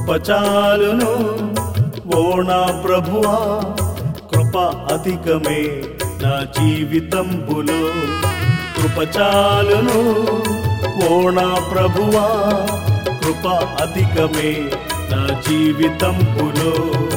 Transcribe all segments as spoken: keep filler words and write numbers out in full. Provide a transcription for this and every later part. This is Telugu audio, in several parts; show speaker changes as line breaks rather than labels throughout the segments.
కృపచాలును ఓ నా ప్రభువా కృప అధికమే నా జీవితంబులో కృపచాలును ఓ నా ప్రభువా కృప అధికమే నా జీవితంబులో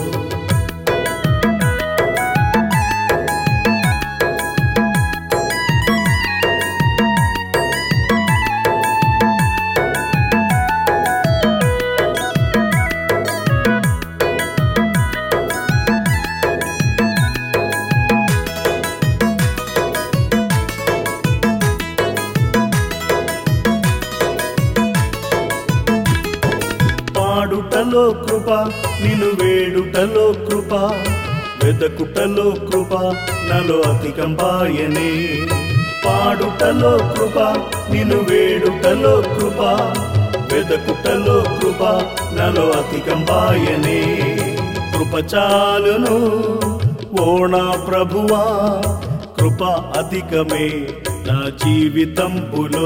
పాడుటలో కృప నిన్ను వేడుటలో కృప వెదకుటలో కృప నలో అధికంబాయనే పాడుటలో కృప నిన్ను వేడుటలో కృప వెదకుటలో కృప నలో అధికంబాయనే కృపచాలును ఓ నా ప్రభువా కృప అధికమే నా జీవితంబులో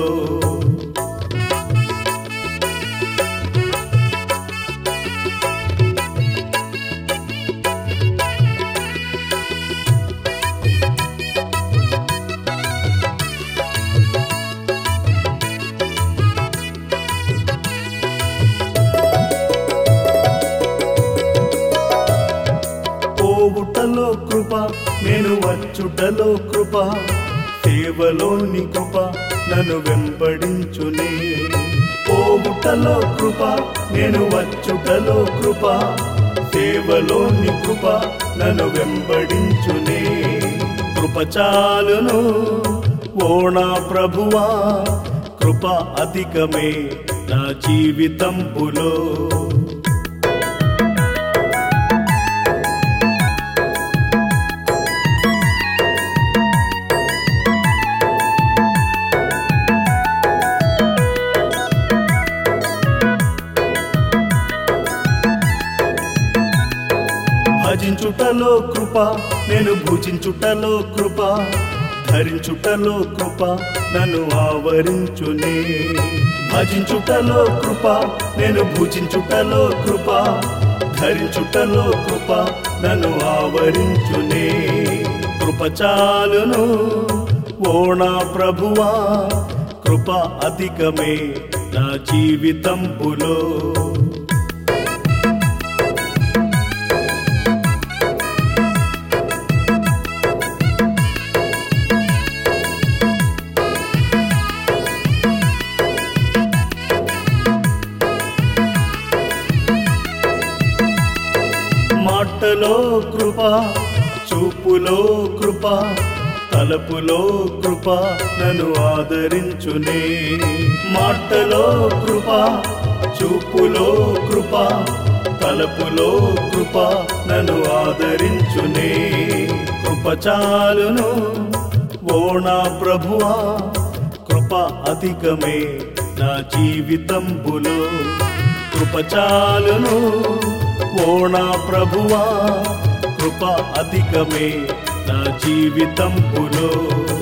పోవుటలో కృప నేను వచ్చుటలో కృప సేవలోని కృప నన్ను వెంబడించునే పోవుటలో కృప నేను వచ్చుటలో కృప సేవలోని కృప నన్ను వెంబడించునే కృపచాలును ఓ నా ప్రభువా కృప అధికమే నా జీవితంబులో భజించుటలో కృప నేను భుజించుటలో కృప ధరించుటలో కృప నన్ను ఆవరించునే భజించుటలో కృప నేను భుజించుటలో కృప ధరించుటలో కృప నన్ను ఆవరించునే కృపచాలును ఓ నా ప్రభువా కృప అధికమే నా జీవితంబులో మాటలో కృప చూపులో కృప తలపులో కృప నన్ను ఆదరించునే మాటలో కృప చూపులో కృప తలపులో కృప నన్ను ఆదరించునే కృపచాలును ఓ నా ప్రభువా కృప అధికమే నా జీవితంబులో కృపచాలును ఓ నా ప్రభువా కృప అధికమే నా జీవితంబులో